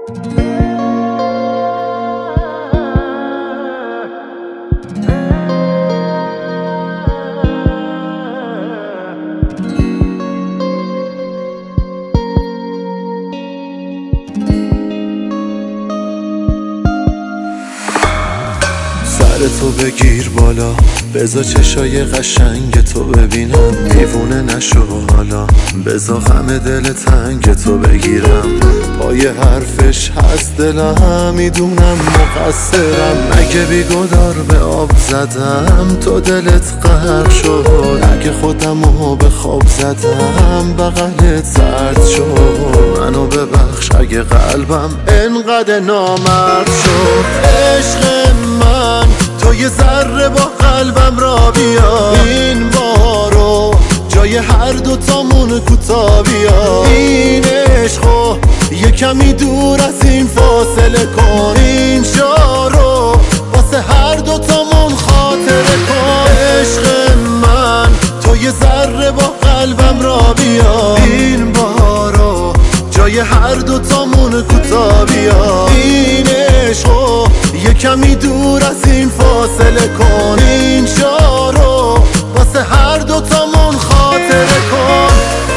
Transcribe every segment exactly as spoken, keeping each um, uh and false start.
تو بگیر بالا، بذار چشای قشنگ تو ببینم، دیوونه نشو حالا، بذار غم دل تنگ تو بگیرم. پای حرفش هست دلم، میدونم مقصرم، مگه بیگدار به آب زدم تو دلت غرق شد، اگه خودمو به خواب زدم بغلت سرد شد. منو ببخش اگه قلبم انقدر نامرد شد. عشق من تو یه ذره با قلبم را بیا، این بارو جای هر دوتامون کوتا بیا. این عشقو یه کمی دور از این فاصله کن، این شارو واسه هر دوتامون خاطره کن. عشق من تو یه ذره با قلبم را بیا، این بارو جای هر دوتامون کوتا بیا. این عشقو یه کمی دور از این فاصله کن، این شارو واسه هر دوتامون خاطره کن.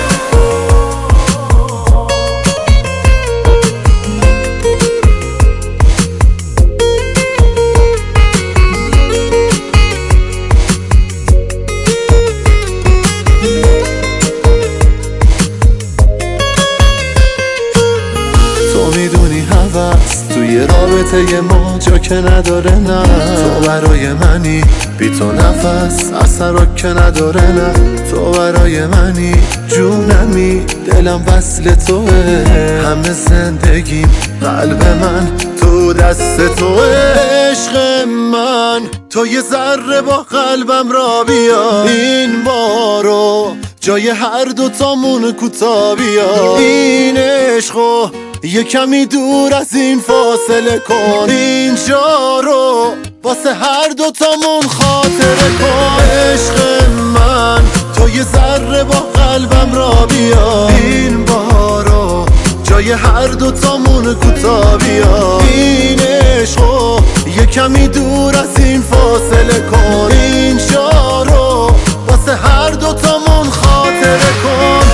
تو میدونی هوس توی رابطه ما جا که نداره، نه تو برای منی، بی تو نفس اثر که نداره، نه تو برای منی، جونمی دلم وصل توه، همه زندگیم قلب من تو دست توه. عشق من تو یه ذره با قلبم را بیا، این بارو جای هر دوتامون کوتا بیا. این عشقو یه کمی دور از این فاصله کن، این شارو واسه هر دوتامون خاطره کن. عشق من تو یه ذره با قلبم را بیا، این بارو جای هر دوتامون کوتا بیا. این عشقو یه کمی دور از این فاصله کن، این شارو واسه هر دوتامون خاطره کن.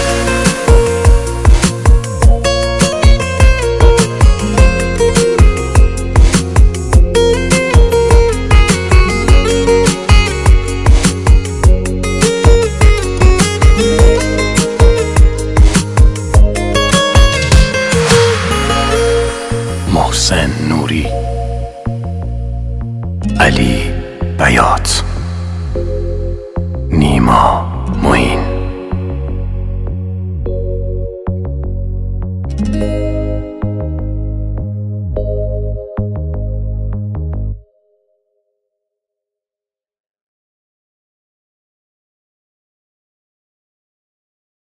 محسن نوری، علی بیات، نیما معین.